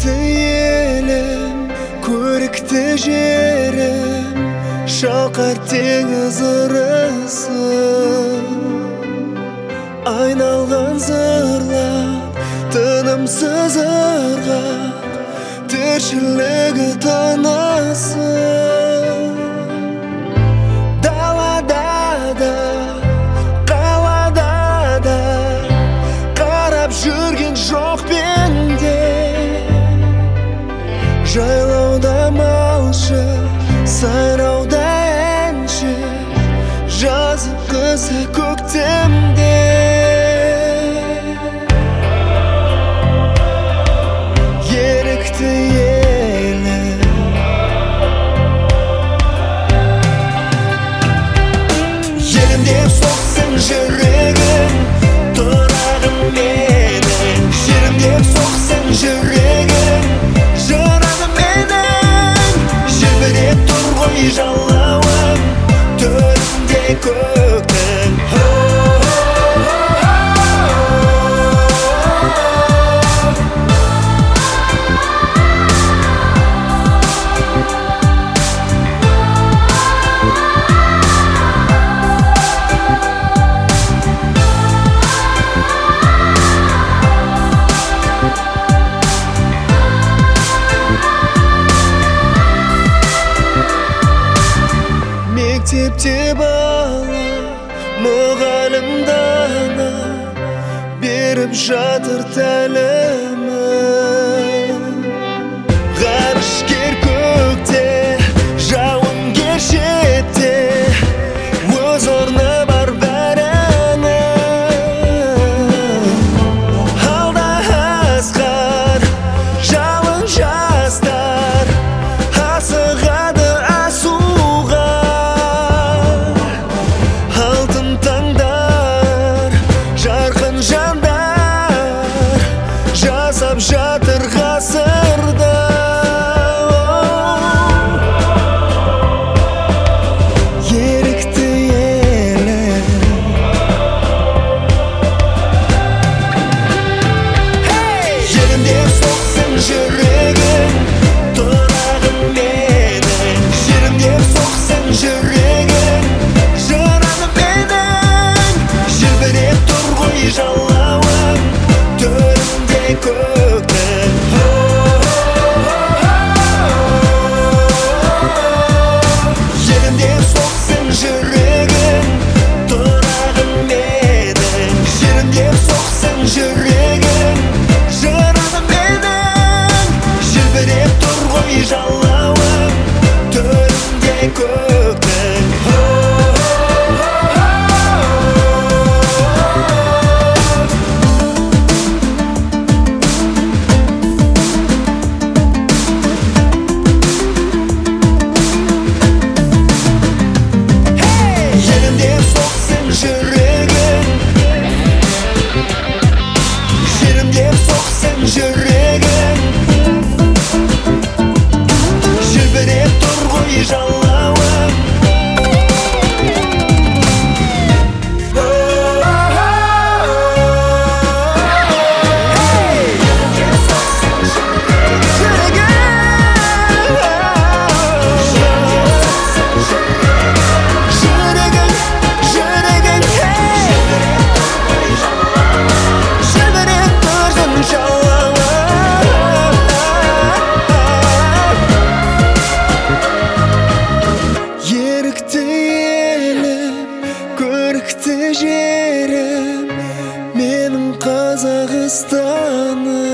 Ерікті елім, көрікті жерім, шалқар теңіз ырысы, айналған зырлап, тынымсыз ырғақ, тіршілігі тынысы. Далада да, қалада да, қарап жүрген жоқ пенде. Жайлауда малшы, сайрауда әнші, жазы қызы көктемде. Ерікті елім, елім деп соқсын жүрегім, тұрағым менің. Жерім деп соқсын жүрегім, жырағым менің. Желбіреп тұр ғой жалауым, төрінде көктің. Мектепте бала, мұғалім дана, беріп жатыр тәлімін. Ғарышкер көкте, жауынгер шетте, өз орны бар бәрінің. Алда асқар, жалын жастар, асығады асуға. Алтын таңдар, жарқын жандар, жасап жатыр ғасырда. Ерікті елім, елім деп соқсын жүрегім, тұрағым менің. Жерім деп соқсын жүрегім, жырағым менің. Желбіреп тұр ғой жалауым, төрінде көктің. Елім деп соқсын жүрегім, тұрағым менің. Жерім деп соқсын жүрегім, жырағым менің. Желбіреп тұр ғой жалауым, төрінде көктің. Елім деп соқсын жүрегім, жерім деп соқсын жүрегім, желбіреп тұр ғой жалауым. Ерікті елім, көрікті жерім, менің Қазақстаным.